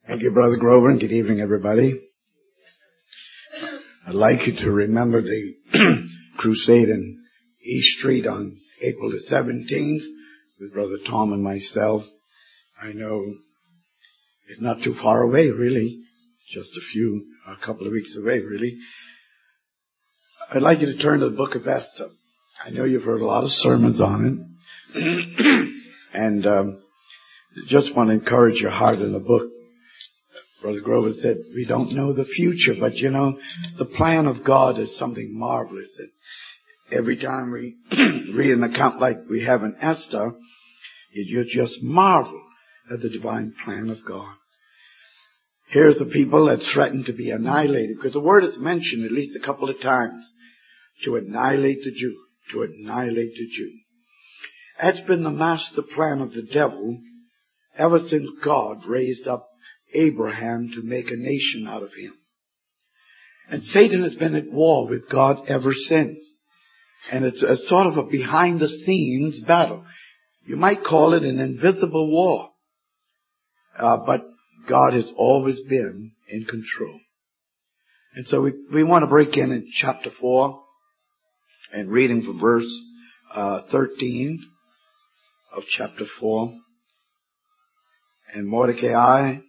Thank you, Brother Grover, and good evening, everybody. I'd like you to remember the crusade in East Street on April the 17th with Brother Tom and myself. I know it's not too far away, really. Just a couple of weeks away, really. I'd like you to turn to the book of Esther. I know you've heard a lot of sermons on it. And just want to encourage your heart in the book. Brother Grover said, we don't know the future, but you know, the plan of God is something marvelous. That every time we read an account like we have in Esther, you just marvel at the divine plan of God. Here's the people that threatened to be annihilated, because the word is mentioned at least a couple of times, to annihilate the Jew, to annihilate the Jew. That's been the master plan of the devil ever since God raised up Abraham to make a nation out of him. And Satan has been at war with God ever since. And it's a sort of a behind-the-scenes battle. You might call it an invisible war. But God has always been in control. And so we want to break in chapter 4 and reading from verse 13 of chapter 4. And Mordecai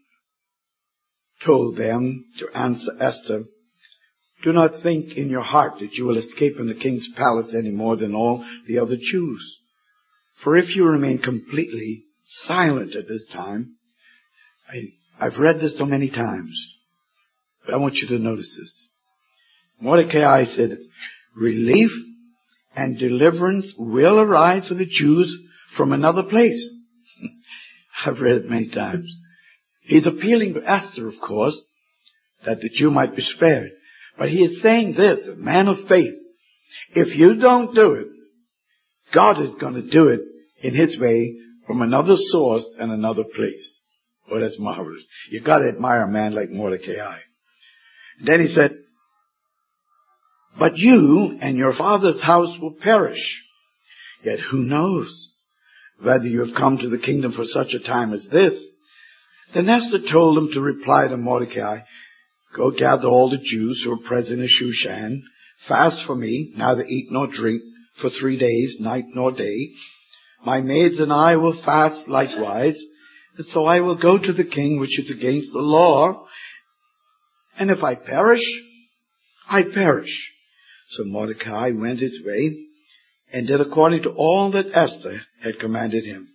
told them to answer Esther, do not think in your heart that you will escape in the king's palace any more than all the other Jews. For if you remain completely silent at this time, I've read this so many times, but I want you to notice this. Mordecai said, relief and deliverance will arise for the Jews from another place. I've read it many times. He's appealing to Esther, of course, that the Jew might be spared. But he is saying this, a man of faith, if you don't do it, God is going to do it in his way from another source and another place. Oh, that's marvelous. You've got to admire a man like Mordecai. And then he said, but you and your father's house will perish. Yet who knows whether you have come to the kingdom for such a time as this? Then Esther told him to reply to Mordecai, go gather all the Jews who are present in Shushan, fast for me, neither eat nor drink for 3 days, night nor day. My maids and I will fast likewise, and so I will go to the king, which is against the law. And if I perish, I perish. So Mordecai went his way and did according to all that Esther had commanded him.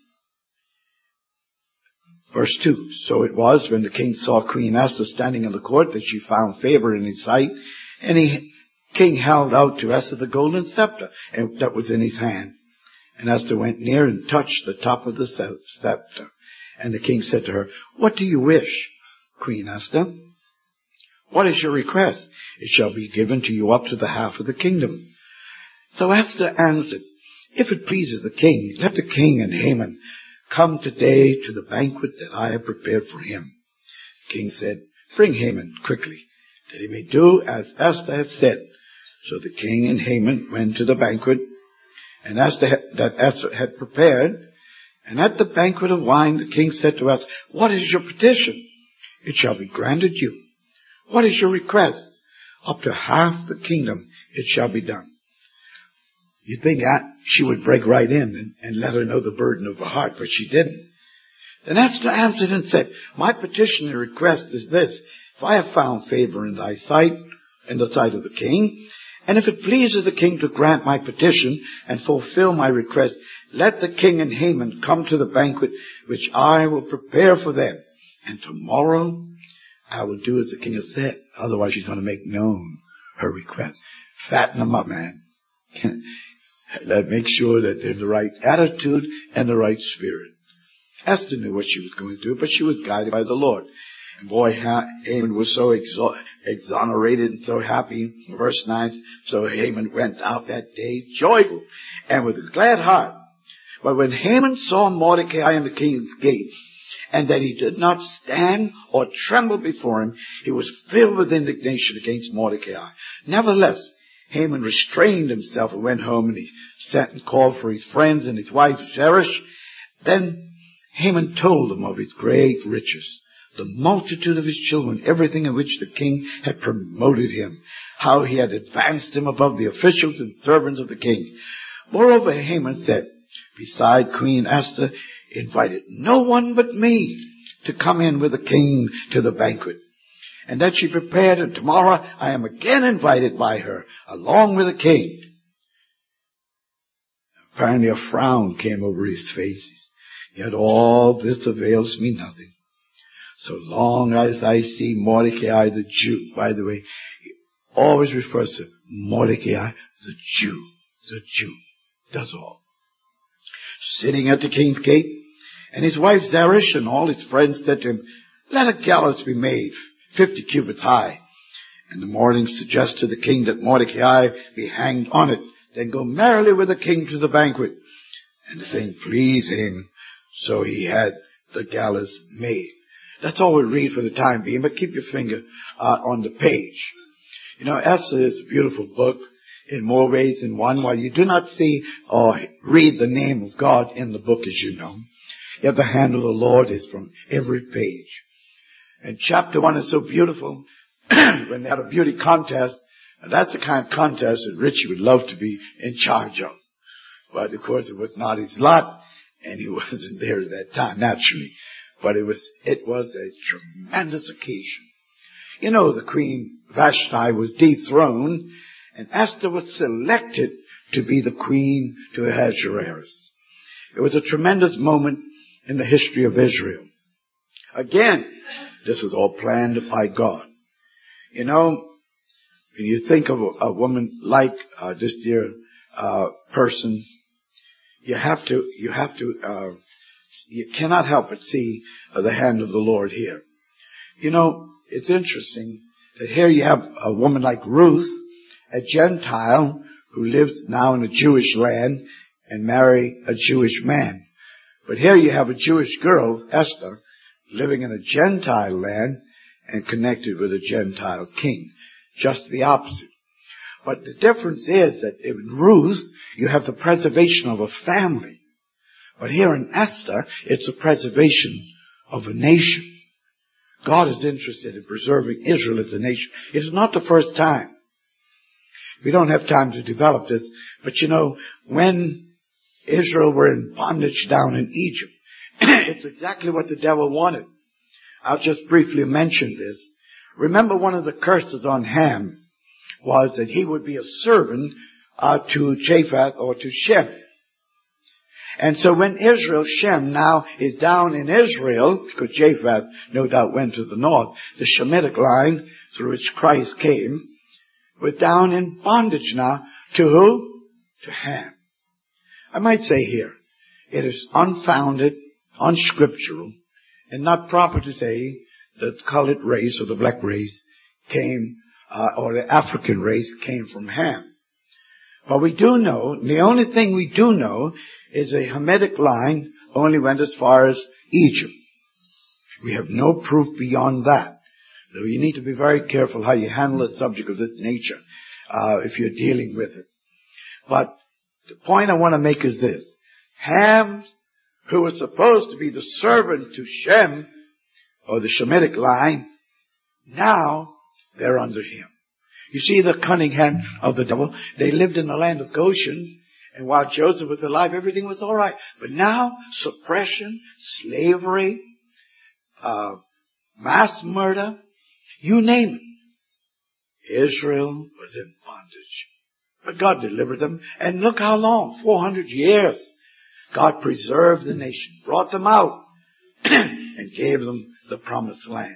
Verse 2, so it was when the king saw Queen Esther standing in the court that she found favor in his sight, and the king held out to Esther the golden scepter that was in his hand. And Esther went near and touched the top of the scepter. And the king said to her, what do you wish, Queen Esther? What is your request? It shall be given to you up to the half of the kingdom. So Esther answered, if it pleases the king, let the king and Haman come today to the banquet that I have prepared for him. The king said, bring Haman quickly, that he may do as Esther had said. So the king and Haman went to the banquet, and that Esther had prepared. And at the banquet of wine, the king said to Esther, what is your petition? It shall be granted you. What is your request? Up to half the kingdom it shall be done. You'd think she would break right in and let her know the burden of her heart, but she didn't. Then Esther answered and said, my petition and request is this. If I have found favor in thy sight, in the sight of the king, and if it pleases the king to grant my petition and fulfill my request, let the king and Haman come to the banquet which I will prepare for them. And tomorrow I will do as the king has said. Otherwise she's going to make known her request. Fatten them up, man. Make sure that they're in the right attitude and the right spirit. Esther knew what she was going to do, but she was guided by the Lord. And boy, Haman was so exonerated and so happy. Verse 9, so Haman went out that day joyful and with a glad heart. But when Haman saw Mordecai in the king's gate, and that he did not stand or tremble before him, he was filled with indignation against Mordecai. Nevertheless, Haman restrained himself and went home, and he sent and called for his friends and his wife Zeresh. Then Haman told them of his great riches, the multitude of his children, everything in which the king had promoted him, how he had advanced him above the officials and servants of the king. Moreover, Haman said, beside Queen Esther invited no one but me to come in with the king to the banquet. And that she prepared, and tomorrow I am again invited by her, along with the king. Apparently a frown came over his face. Yet all this avails me nothing. So long as I see Mordecai the Jew. By the way, he always refers to Mordecai the Jew. The Jew. That's all. Sitting at the king's gate, and his wife Zeresh and all his friends said to him, let a gallows be made, 50 cubits high. In the morning suggest to the king that Mordecai be hanged on it. Then go merrily with the king to the banquet. And the thing pleased him. So he had the gallows made. That's all we'll read for the time being, but keep your finger on the page. You know, Esther is a beautiful book in more ways than one. While you do not see or read the name of God in the book, as you know, yet the hand of the Lord is from every page. And chapter 1 is so beautiful. When they had a beauty contest, and that's the kind of contest that Richie would love to be in charge of. But of course it was not his lot. And he wasn't there at that time, naturally. But it was a tremendous occasion. You know, the Queen Vashti was dethroned, and Esther was selected to be the queen to Ahasuerus. It was a tremendous moment in the history of Israel. Again, this was all planned by God. You know, when you think of a woman like this dear person, you cannot help but see the hand of the Lord here. You know, it's interesting that here you have a woman like Ruth, a Gentile who lives now in a Jewish land and marry a Jewish man. But here you have a Jewish girl, Esther, living in a Gentile land and connected with a Gentile king. Just the opposite. But the difference is that in Ruth, you have the preservation of a family. But here in Esther, it's the preservation of a nation. God is interested in preserving Israel as a nation. It's not the first time. We don't have time to develop this. But you know, when Israel were in bondage down in Egypt, it's exactly what the devil wanted. I'll just briefly mention this. Remember, one of the curses on Ham was that he would be a servant to Japheth or to Shem. And so when Shem now is down in Israel, because Japheth no doubt went to the north, the Shemitic line through which Christ came, was down in bondage now to who? To Ham. I might say here, it is unfounded, unscriptural, and not proper to say that the colored race or the black race came or the African race came from Ham. But we do know, the only thing we do know is a Hamitic line only went as far as Egypt. We have no proof beyond that. So you need to be very careful how you handle a subject of this nature if you're dealing with it. But the point I want to make is this. Ham, who was supposed to be the servant to Shem, or the Shemitic line, now they're under him. You see the cunning hand of the devil. They lived in the land of Goshen, and while Joseph was alive, everything was all right. But now, suppression, slavery, mass murder, you name it. Israel was in bondage. But God delivered them. And look how long, 400 years. God preserved the nation, brought them out, and gave them the promised land.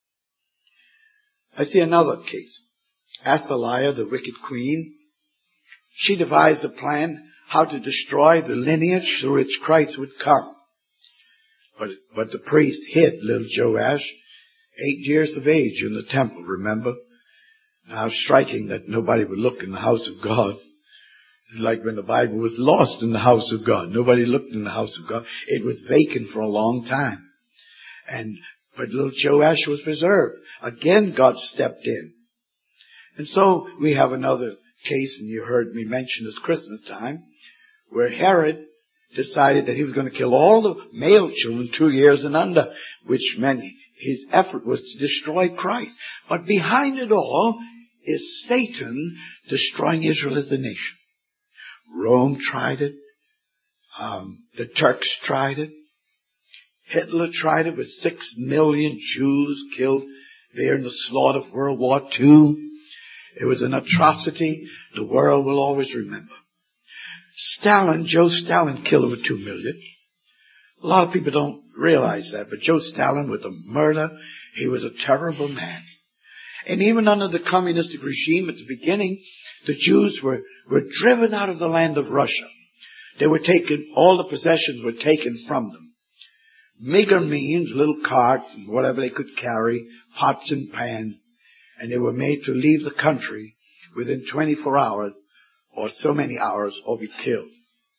I see another case. Athaliah, the wicked queen, she devised a plan how to destroy the lineage through which Christ would come. But the priest hid little Joash, 8 years of age, in the temple, remember? Now, striking that nobody would look in the house of God. It's like when the Bible was lost in the house of God. Nobody looked in the house of God. It was vacant for a long time. But little Joash was preserved. Again, God stepped in. And so we have another case, and you heard me mention this Christmas time, where Herod decided that he was going to kill all the male children 2 years and under, which meant his effort was to destroy Christ. But behind it all is Satan destroying Israel as a nation. Rome tried it. The Turks tried it. Hitler tried it with 6 million Jews killed there in the slaughter of World War II. It was an atrocity the world will always remember. Joe Stalin killed over 2 million. A lot of people don't realize that, but Joe Stalin was a murderer. He was a terrible man. And even under the communistic regime at the beginning, the Jews were driven out of the land of Russia. They were taken, all the possessions were taken from them. Meager means, little carts and whatever they could carry, pots and pans, and they were made to leave the country within 24 hours or so many hours or be killed.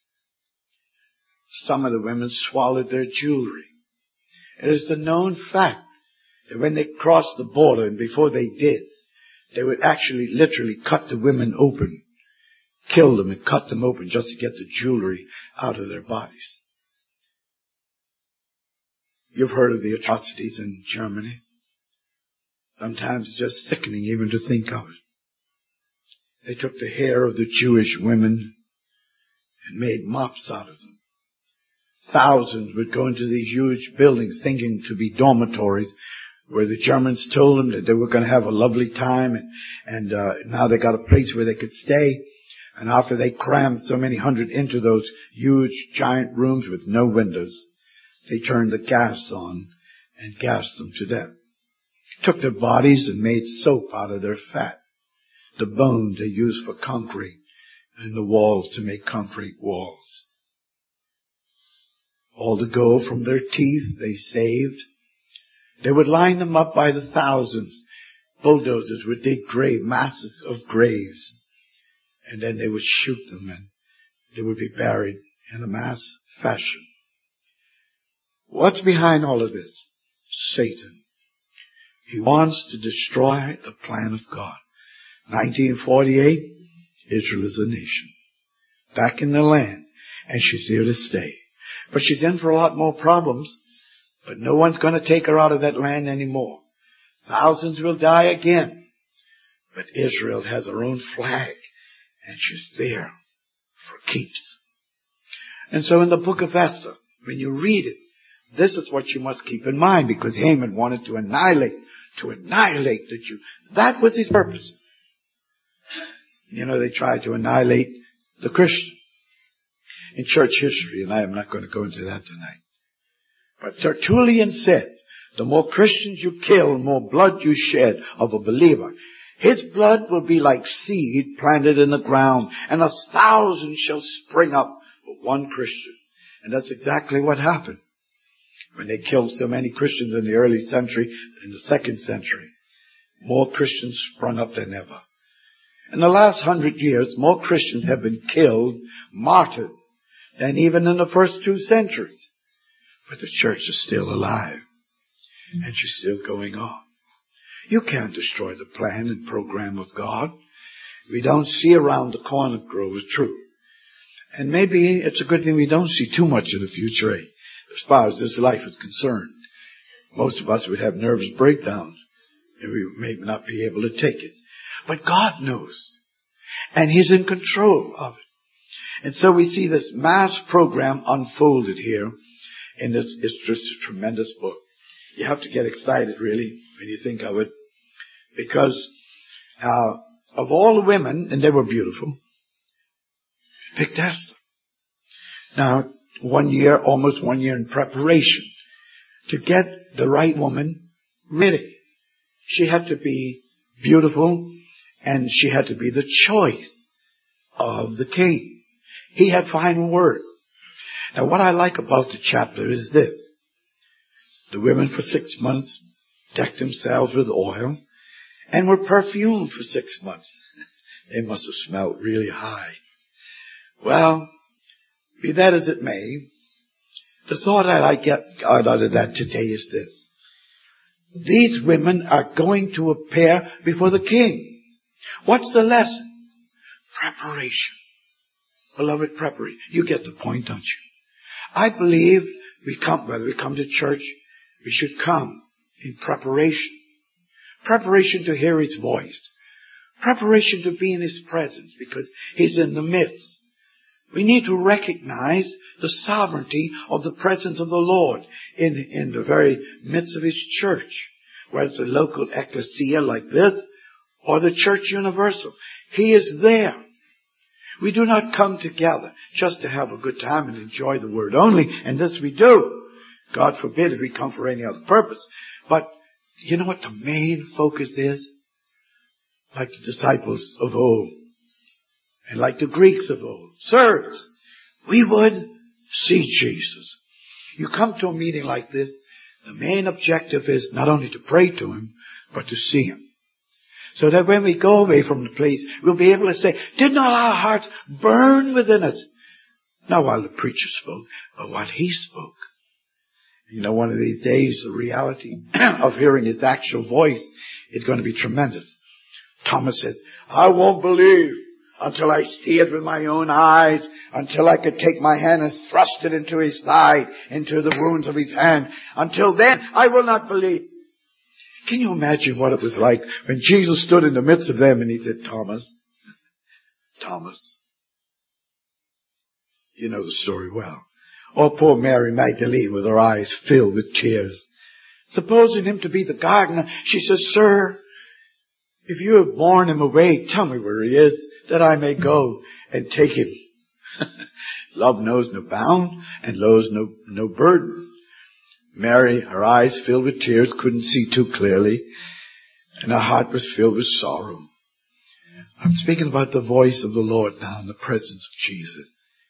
Some of the women swallowed their jewelry. It is the known fact that when they crossed the border, and before they did, they would actually literally cut the women open, kill them and cut them open just to get the jewelry out of their bodies. You've heard of the atrocities in Germany. Sometimes it's just sickening even to think of it. They took the hair of the Jewish women and made mops out of them. Thousands would go into these huge buildings thinking to be dormitories where the Germans told them that they were going to have a lovely time and now they got a place where they could stay. And after they crammed so many hundred into those huge giant rooms with no windows, they turned the gas on and gassed them to death. Took their bodies and made soap out of their fat. The bones they used for concrete and the walls to make concrete walls. All the gold from their teeth they saved. They would line them up by the thousands. Bulldozers would dig masses of graves. And then they would shoot them and they would be buried in a mass fashion. What's behind all of this? Satan. He wants to destroy the plan of God. 1948, Israel is a nation. Back in the land. And she's here to stay. But she's in for a lot more problems. But no one's going to take her out of that land anymore. Thousands will die again. But Israel has her own flag. And she's there for keeps. And so in the book of Esther, when you read it, this is what you must keep in mind, because Haman wanted to annihilate the Jew. That was his purpose. You know, they tried to annihilate the Christian in church history, and I am not going to go into that tonight. But Tertullian said, the more Christians you kill, the more blood you shed of a believer. His blood will be like seed planted in the ground, and 1,000 shall spring up for one Christian. And that's exactly what happened. When they killed so many Christians in the early century, in the second century, more Christians sprung up than ever. In the last 100 years, more Christians have been killed, martyred, than even in the first 2 centuries. But the church is still alive. And she's still going on. You can't destroy the plan and program of God. We don't see around the corner grow is true. And maybe it's a good thing we don't see too much in the future, as far as this life is concerned. Most of us would have nervous breakdowns, and we may not be able to take it. But God knows. And He's in control of it. And so we see this mass program unfolded here. And it's just a tremendous book. You have to get excited, really, when you think of it. Because of all the women, and they were beautiful, picked Esther. Now, almost 1 year in preparation to get the right woman ready. She had to be beautiful, and she had to be the choice of the king. He had final word. Now, what I like about the chapter is this. The women for 6 months decked themselves with oil and were perfumed for 6 months. They must have smelled really high. Well, be that as it may, the thought that I get out of that today is this. These women are going to appear before the king. What's the lesson? Preparation. Beloved, preparation. You get the point, don't you? I believe whether we come to church, we should come in preparation. Preparation to hear His voice. Preparation to be in His presence because He's in the midst. We need to recognize the sovereignty of the presence of the Lord in the very midst of His church. Whether it's a local ecclesia like this or the church universal. He is there. We do not come together just to have a good time and enjoy the Word only, and this we do. God forbid if we come for any other purpose. But you know what the main focus is? Like the disciples of old, and like the Greeks of old. Sirs, we would see Jesus. You come to a meeting like this, the main objective is not only to pray to Him, but to see Him. So that when we go away from the place, we'll be able to say, did not our hearts burn within us? Not while the preacher spoke, but while He spoke. You know, one of these days, the reality of hearing His actual voice is going to be tremendous. Thomas said, I won't believe until I see it with my own eyes, until I could take my hand and thrust it into His thigh, into the wounds of His hand. Until then, I will not believe. Can you imagine what it was like when Jesus stood in the midst of them and He said, Thomas, you know the story well. Oh, poor Mary Magdalene with her eyes filled with tears. Supposing Him to be the gardener, she says, Sir, if you have borne Him away, tell me where He is, that I may go and take Him. Love knows no bound and knows no burden. Mary, her eyes filled with tears, couldn't see too clearly, and her heart was filled with sorrow. I'm speaking about the voice of the Lord now in the presence of Jesus.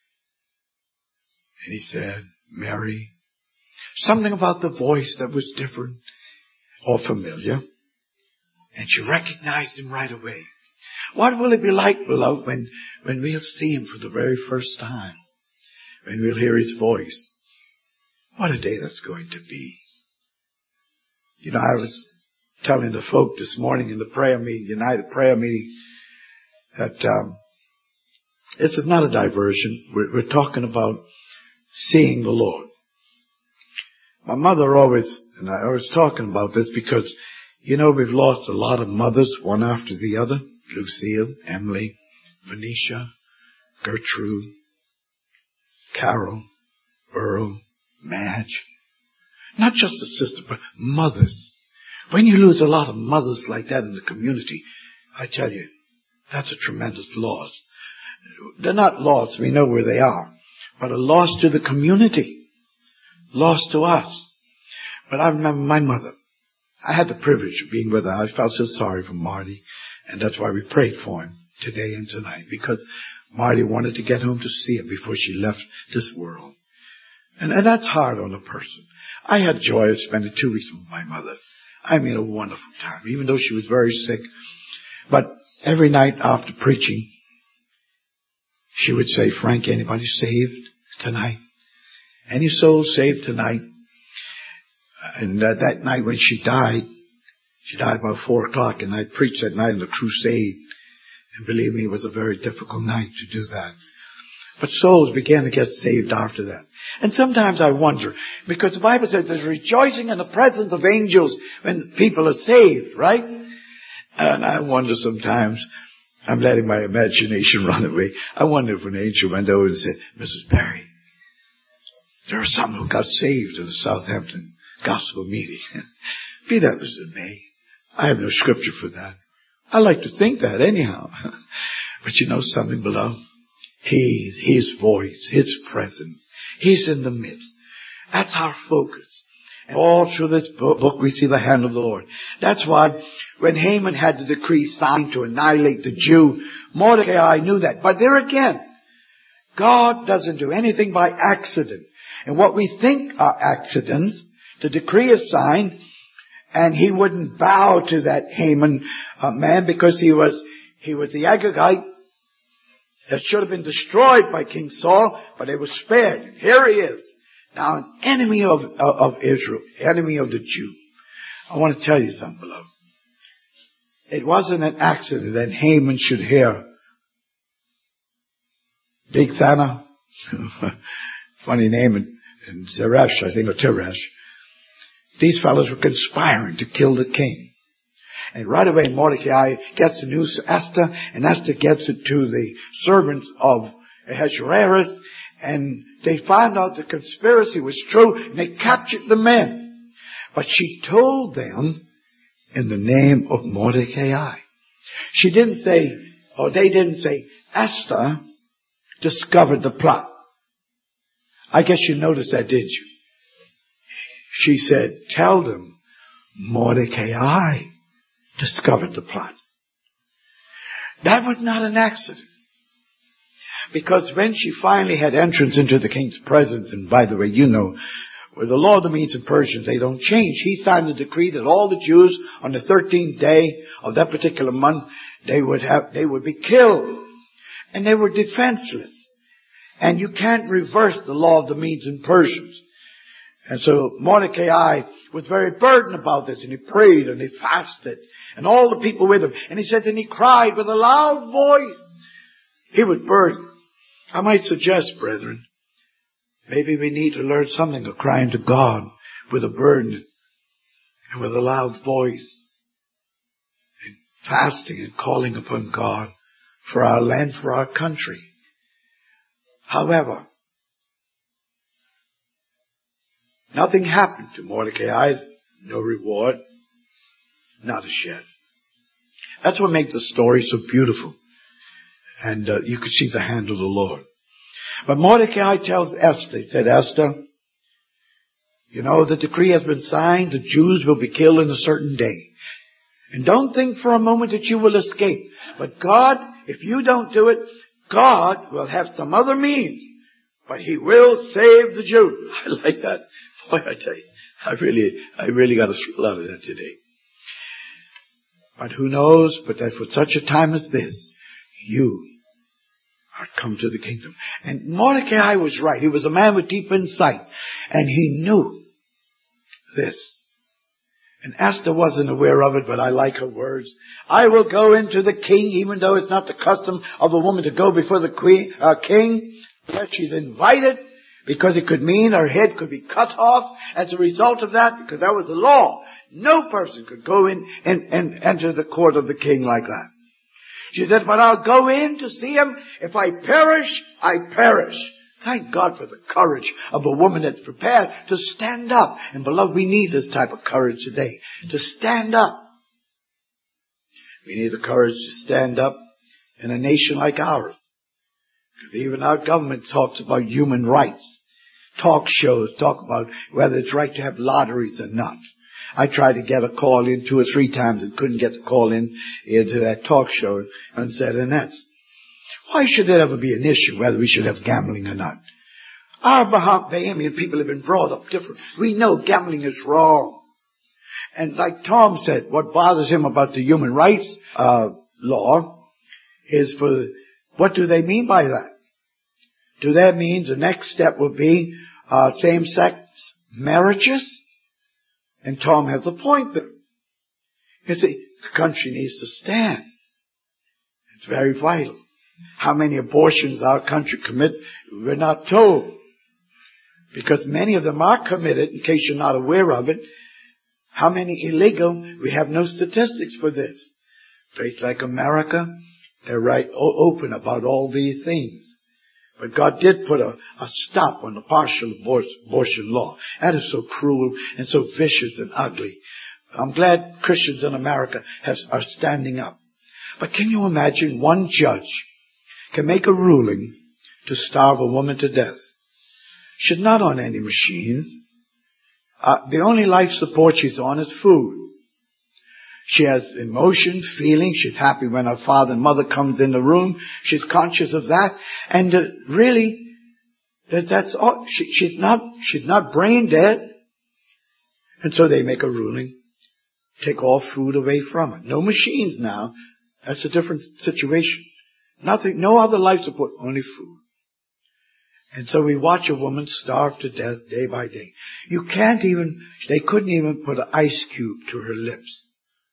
And He said, Mary, something about the voice that was different or familiar. And she recognized Him right away. What will it be like, beloved, when we'll see Him for the very first time? When we'll hear His voice? What a day that's going to be. You know, I was telling the folk this morning in the prayer meeting, United Prayer Meeting, that this is not a diversion. We're talking about seeing the Lord. My mother always, and I was talking about this because, you know, we've lost a lot of mothers, one after the other. Lucille, Emily, Venetia, Gertrude, Carol, Earl, Madge. Not just a sister, but mothers. When you lose a lot of mothers like that in the community, I tell you, that's a tremendous loss. They're not lost, we know where they are, but a loss to the community. Loss to us. But I remember my mother. I had the privilege of being with her. I felt so sorry for Marty, and that's why we prayed for him today and tonight, because Marty wanted to get home to see her before she left this world. And that's hard on a person. I had joy of spending 2 weeks with my mother. I mean, a wonderful time, even though she was very sick. But every night after preaching, she would say, Frank, anybody saved tonight? Any soul saved tonight? And that night when she died about 4 o'clock, and I preached that night in the crusade. And believe me, it was a very difficult night to do that. But souls began to get saved after that. And sometimes I wonder, because the Bible says there's rejoicing in the presence of angels when people are saved, right? And I wonder sometimes, I'm letting my imagination run away. I wonder if an angel went over and said, Mrs. Perry, there are some who got saved in the Southampton gospel meeting. Be that as it may, I have no scripture for that. I like to think that anyhow. But you know something, beloved? His voice, His presence, He's in the midst. That's our focus. And all through this book we see the hand of the Lord. That's why when Haman had the decree signed to annihilate the Jew, Mordecai knew that. But there again, God doesn't do anything by accident. And what we think are accidents, the decree is signed, and he wouldn't bow to that Haman man because he was the Agagite that should have been destroyed by King Saul, but they were spared. Here he is, now an enemy of Israel, enemy of the Jew. I want to tell you something, beloved. It wasn't an accident that Haman should hear Big Thana, funny name, and Zeresh, I think, or Teresh, these fellows were conspiring to kill the king. And right away Mordecai gets the news to Esther, and Esther gets it to the servants of Ahasuerus, and they found out the conspiracy was true, and they captured the men. But she told them in the name of Mordecai. She didn't say, or they didn't say, Esther discovered the plot. I guess you noticed that, didn't you? She said, tell them Mordecai discovered the plot. That was not an accident. Because when she finally had entrance into the king's presence, and by the way, you know, with the law of the Medes and Persians, they don't change. He signed a decree that all the Jews on the 13th day of that particular month, they would be killed. And they were defenseless. And you can't reverse the law of the Medes and Persians. And so Mordecai was very burdened about this, and he prayed and he fasted, and all the people with him. And he said, and he cried with a loud voice. He was burdened. I might suggest, brethren, maybe we need to learn something of crying to God with a burden and with a loud voice, and fasting and calling upon God for our land, for our country. However, nothing happened to Mordecai. No reward. Not as yet. That's what makes the story so beautiful. And you could see the hand of the Lord. But Mordecai tells Esther, he said, Esther, you know, the decree has been signed. The Jews will be killed in a certain day. And don't think for a moment that you will escape. But God, if you don't do it, God will have some other means. But He will save the Jews. I like that. Boy, I tell you, I really got a thrill out of that today. But who knows, but that for such a time as this, you are come to the kingdom. And Mordecai was right. He was a man with deep insight. And he knew this. And Esther wasn't aware of it, but I like her words. I will go into the king, even though it's not the custom of a woman to go before the king. But she's invited, because it could mean her head could be cut off as a result of that, because that was the law. No person could go in and enter the court of the king like that. She said, but I'll go in to see him. If I perish, I perish. Thank God for the courage of a woman that's prepared to stand up. And beloved, we need this type of courage today. To stand up. We need the courage to stand up in a nation like ours. Because even our government talks about human rights. Talk shows talk about whether it's right to have lotteries or not. I tried to get a call in 2 or 3 times and couldn't get the call in into that talk show on Saturday nights. Why should it ever be an issue whether we should have gambling or not? Our Bahamian people have been brought up different. We know gambling is wrong. And like Tom said, what bothers him about the human rights law is for, what do they mean by that? Do that mean the next step would be same-sex marriages? And Tom has a point there. You see, the country needs to stand. It's very vital. How many abortions our country commits, we're not told. Because many of them are committed, in case you're not aware of it. How many illegal, we have no statistics for this. Places like America, they're right open about all these things. But God did put a stop on the partial abortion law. That is so cruel and so vicious and ugly. I'm glad Christians in America are standing up. But can you imagine one judge can make a ruling to starve a woman to death? She's not on any machines. The only life support she's on is food. She has emotion, feeling. She's happy when her father and mother comes in the room. She's conscious of that. And really, that's all. She's not brain dead. And so they make a ruling. Take all food away from her. No machines now. That's a different situation. Nothing, no other life support, only food. And so we watch a woman starve to death day by day. They couldn't even put an ice cube to her lips.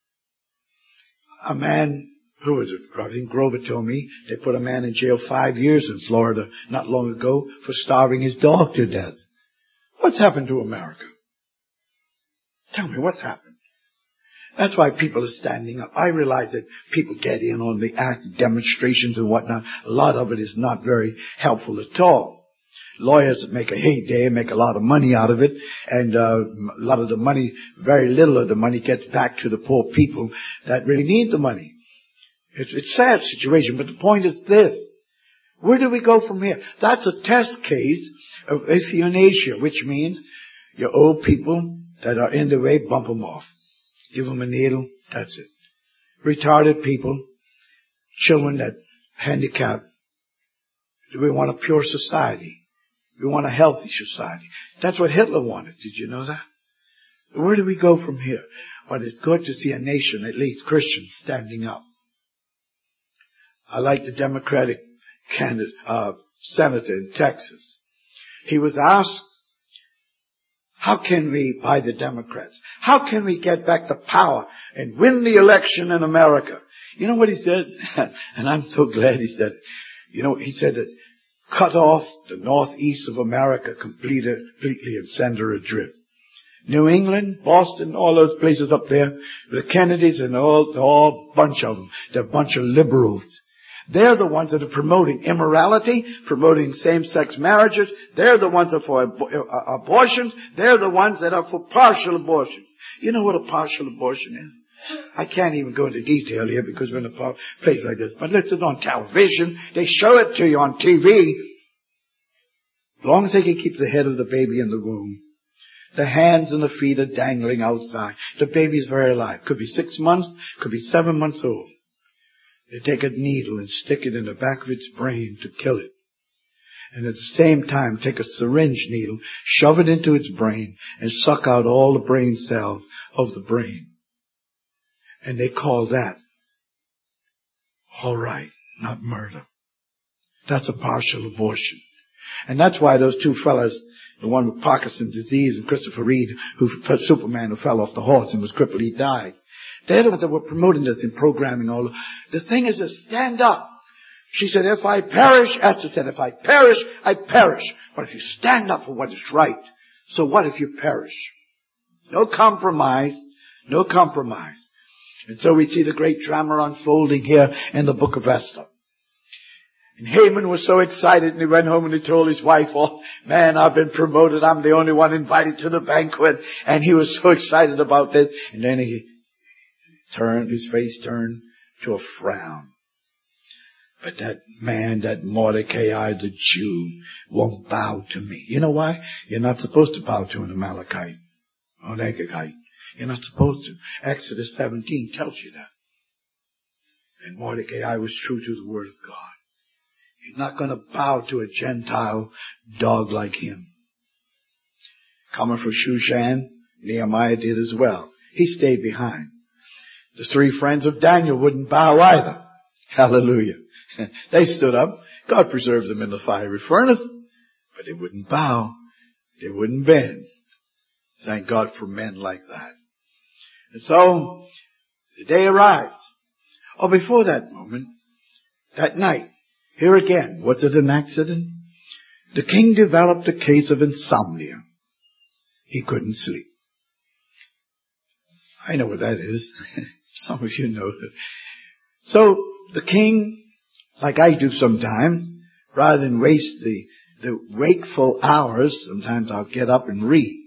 A man, who was it? I think Grover told me, they put a man in jail 5 years in Florida not long ago for starving his dog to death. What's happened to America? Tell me what's happened. That's why people are standing up. I realize that people get in on the act, demonstrations and whatnot. A lot of it is not very helpful at all. Lawyers make a heyday, make a lot of money out of it, and a lot of the money, very little of the money gets back to the poor people that really need the money. It's a sad situation, but the point is this. Where do we go from here? That's a test case of euthanasia, which means your old people that are in the way, bump them off. Give them a needle, that's it. Retarded people, children that handicapped. We want a pure society. We want a healthy society. That's what Hitler wanted. Did you know that? Where do we go from here? Well, it's good to see a nation, at least Christians, standing up. I like the Democratic candidate, senator in Texas. He was asked, how can we, by the Democrats, how can we get back the power and win the election in America? You know what he said? And I'm so glad he said it. You know, he said that cut off the northeast of America completely and send her adrift. New England, Boston, all those places up there, the Kennedys and all bunch of them. They're a bunch of liberals. They're the ones that are promoting immorality, promoting same-sex marriages. They're the ones that are for abortions. They're the ones that are for partial abortion. You know what a partial abortion is? I can't even go into detail here because we're in a place like this. But listen, on television, they show it to you on TV. As long as they can keep the head of the baby in the womb. The hands and the feet are dangling outside. The baby is very alive. Could be 6 months, could be 7 months old. They take a needle and stick it in the back of its brain to kill it. And at the same time, take a syringe needle, shove it into its brain, and suck out all the brain cells of the brain. And they call that, all right, not murder. That's a partial abortion. And that's why those two fellas, the one with Parkinson's disease and Christopher Reed, Superman who fell off the horse and was crippled, he died. They're the ones that were promoting this and programming all. The thing is to stand up. She said, if I perish, Esther said, if I perish, I perish. But if you stand up for what is right, so what if you perish? No compromise. No compromise. And so we see the great drama unfolding here in the book of Esther. And Haman was so excited, and he went home and he told his wife, oh man, I've been promoted. I'm the only one invited to the banquet. And he was so excited about this. And then his face turned to a frown. But that man, that Mordecai, the Jew, won't bow to me. You know why? You're not supposed to bow to an Amalekite or an Agagite. You're not supposed to. Exodus 17 tells you that. And Mordecai was true to the word of God. He's not going to bow to a Gentile dog like him. Coming from Shushan, Nehemiah did as well. He stayed behind. The three friends of Daniel wouldn't bow either. Hallelujah. They stood up. God preserved them in the fiery furnace. But they wouldn't bow. They wouldn't bend. Thank God for men like that. And so, the day arrives. Oh, before that moment, that night, here again, was it an accident? The king developed a case of insomnia. He couldn't sleep. I know what that is. Some of you know that. So the king, like I do sometimes, rather than waste the wakeful hours, sometimes I'll get up and read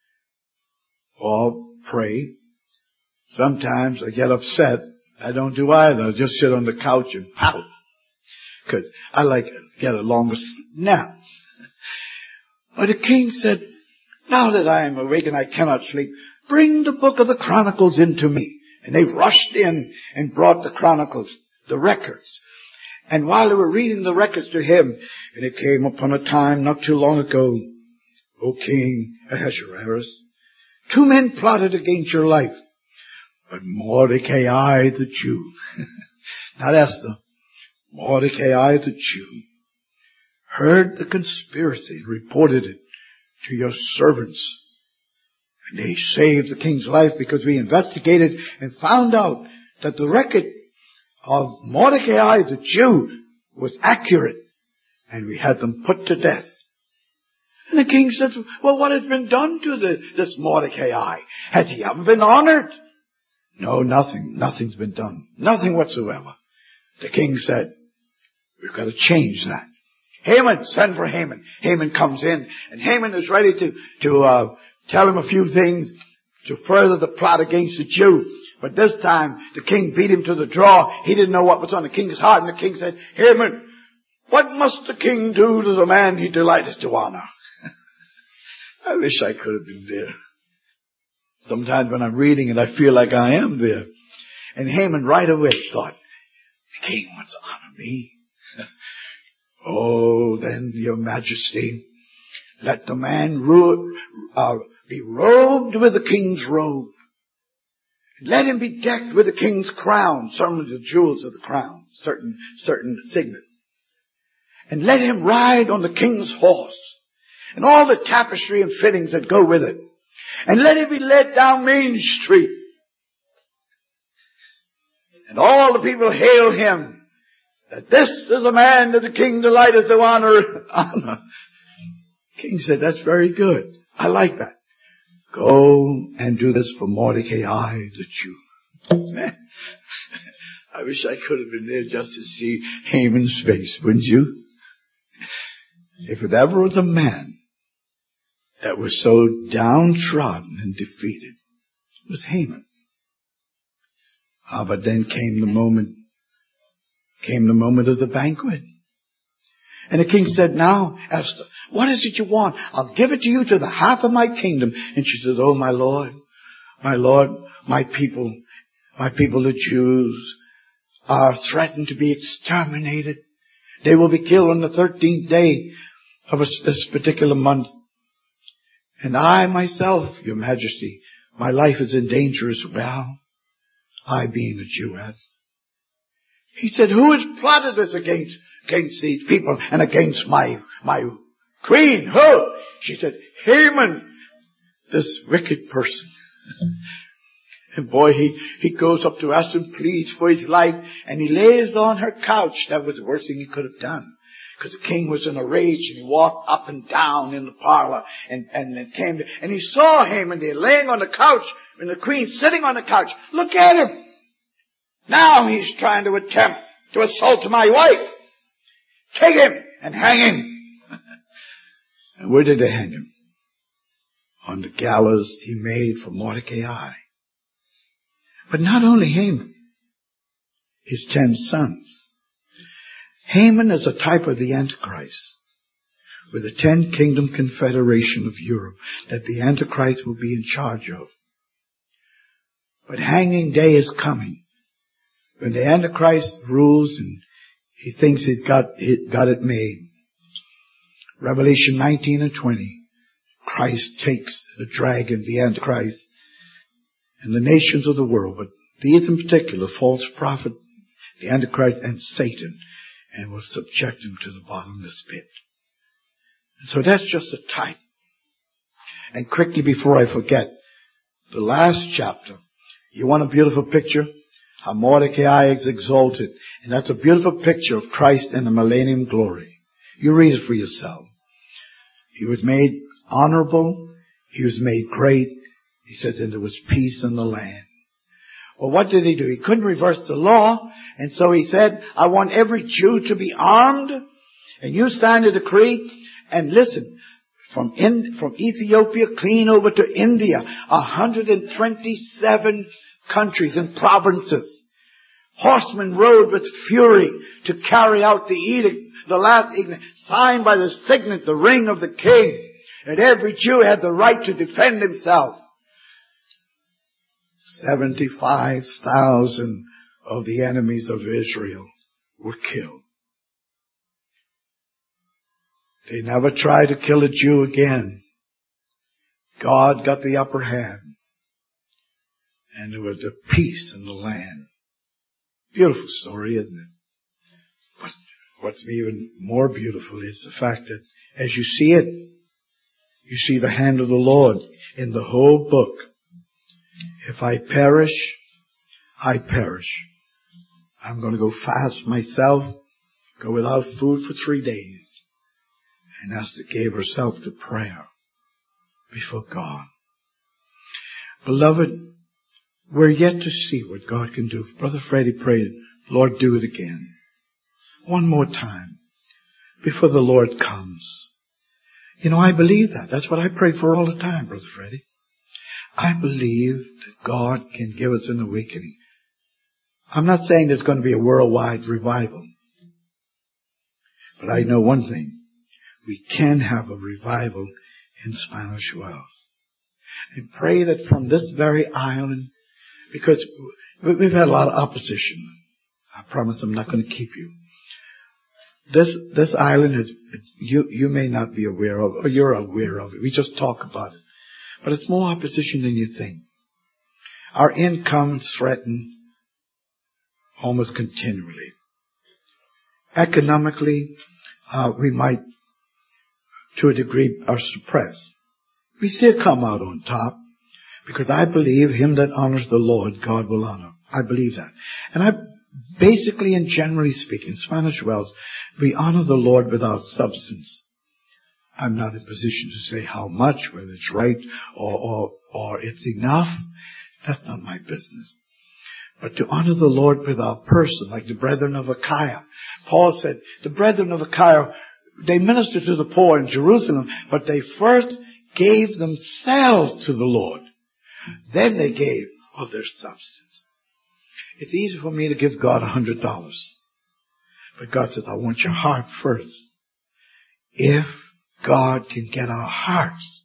or pray. Sometimes I get upset. I don't do either. I just sit on the couch and pout because I like to get a longer nap. But the king said, now that I am awake and I cannot sleep, bring the book of the Chronicles into me. And they rushed in and brought the Chronicles, the records. And while they were reading the records to him, and it came upon a time not too long ago, O King Ahasuerus, 2 men plotted against your life. But Mordecai the Jew, not Esther, Mordecai the Jew, heard the conspiracy and reported it to your servants. And they saved the king's life because we investigated and found out that the record of Mordecai the Jew was accurate. And we had them put to death. And the king says, well, what has been done to this Mordecai? Has he ever been honored? No, nothing. Nothing's been done. Nothing whatsoever. The king said, we've got to change that. Haman, send for Haman. Haman comes in, and Haman is ready to tell him a few things to further the plot against the Jews. But this time, the king beat him to the draw. He didn't know what was on the king's heart, and the king said, Haman, what must the king do to the man he delighteth to honor? I wish I could have been there. Sometimes when I'm reading it, I feel like I am there. And Haman right away thought, the king wants to honor me. Oh, then, your majesty, let the man be robed with the king's robe. Let him be decked with the king's crown, some of the jewels of the crown, certain signet. And let him ride on the king's horse, and all the tapestry and fittings that go with it. And let him be led down Main Street. And all the people hail him, that this is a man that the king delighteth to honor. King said, that's very good. I like that. Go and do this for Mordecai the Jew. Man, I wish I could have been there just to see Haman's face, wouldn't you? If it ever was a man that was so downtrodden and defeated, it was Haman. But then came the moment of the banquet. And the king said, now, Esther, what is it you want? I'll give it to you to the half of my kingdom. And she says, oh, my Lord, my people, the Jews, are threatened to be exterminated. They will be killed on the 13th day of this particular month. And I myself, your majesty, my life is in danger as well, I being a Jewess. He said, who has plotted this against these people and against my queen? Who? She said, Haman, this wicked person. And boy, he goes up to Esther and pleads for his life, and he lays on her couch. That was the worst thing he could have done, because the king was in a rage, and he walked up and down in the parlor, and he saw Haman there laying on the couch, and the queen sitting on the couch. Look at him. Now he's trying to attempt to assault my wife. Take him and hang him. And where did they hang him? On the gallows he made for Mordecai. But not only Haman, his 10 sons. Haman is a type of the Antichrist, with the 10 kingdom confederation of Europe that the Antichrist will be in charge of. But hanging day is coming, when the Antichrist rules and he thinks he's got it made. Revelation 19 and 20. Christ takes the dragon, the Antichrist, and the nations of the world, but these in particular, false prophet, the Antichrist, and Satan, and will subject him to the bottomless pit. And so that's just a type. And quickly before I forget, the last chapter, you want a beautiful picture? How Mordecai is exalted. And that's a beautiful picture of Christ in the millennium glory. You read it for yourself. He was made honorable. He was made great. He says, and there was peace in the land. Well, what did he do? He couldn't reverse the law. And so he said, I want every Jew to be armed. And you sign a decree. And listen, from Ethiopia clean over to India, 127 countries and provinces. Horsemen rode with fury to carry out the edict, the last edict, signed by the signet, the ring of the king. And every Jew had the right to defend himself. 75,000 of the enemies of Israel were killed. They never tried to kill a Jew again. God got the upper hand. And there was a peace in the land. Beautiful story, isn't it? But what's even more beautiful is the fact that as you see it, you see the hand of the Lord in the whole book. If I perish, I perish. I'm going to go fast myself, go without food for 3 days. and Esther gave herself to prayer before God. Beloved, we're yet to see what God can do. Brother Freddie prayed, Lord, do it again. One more time before the Lord comes. You know, I believe that. That's what I pray for all the time, Brother Freddie. I believe that God can give us an awakening. I'm not saying there's going to be a worldwide revival. But I know one thing. We can have a revival in Spanish Wells. And pray that from this very island, because we've had a lot of opposition. I promise I'm not going to keep you. This island, you may not be aware of, or you're aware of it. We just talk about it. But it's more opposition than you think. Our incomes threaten almost continually. Economically, we might, to a degree, are suppressed. We still come out on top, because I believe him that honors the Lord, God will honor. I believe that. And I basically and generally speaking, Spanish Wells, we honor the Lord without substance. I'm not in a position to say how much, whether it's right or it's enough. That's not my business. But to honor the Lord without person, like the brethren of Achaia. Paul said, the brethren of Achaia, they ministered to the poor in Jerusalem, but they first gave themselves to the Lord. Then they gave of their substance. It's easy for me to give God $100. But God says, I want your heart first. If God can get our hearts,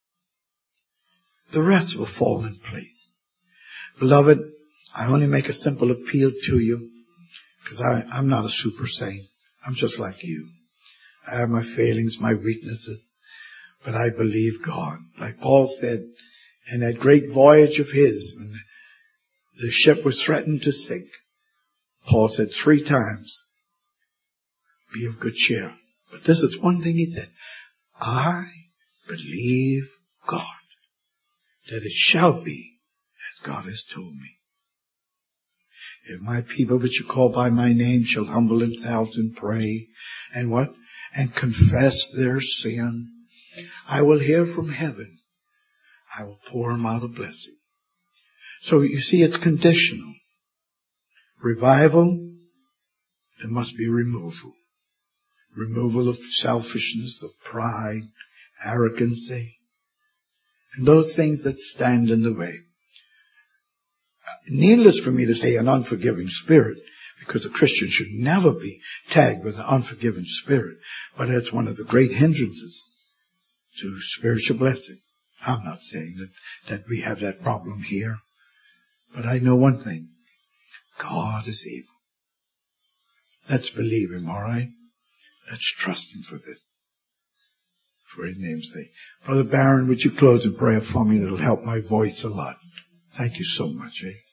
the rest will fall in place. Beloved, I only make a simple appeal to you, because I'm not a super saint. I'm just like you. I have my failings, my weaknesses, but I believe God. Like Paul said, in that great voyage of his, when the ship was threatened to sink, Paul said 3 times, be of good cheer. But this is one thing he said, I believe God, that it shall be as God has told me. If my people which you call by my name shall humble themselves and pray, and what? And confess their sin, I will hear from heaven. I will pour them out a blessing. So you see, it's conditional. Revival, there must be removal. Removal of selfishness, of pride, arrogancy, and those things that stand in the way. Needless for me to say an unforgiving spirit, because a Christian should never be tagged with an unforgiving spirit, but it's one of the great hindrances to spiritual blessing. I'm not saying that we have that problem here, but I know one thing. God is able. Let's believe him, all right? Let's trust him for this. For his name's sake. Brother Barron, would you close in prayer for me? That'll help my voice a lot. Thank you so much, eh?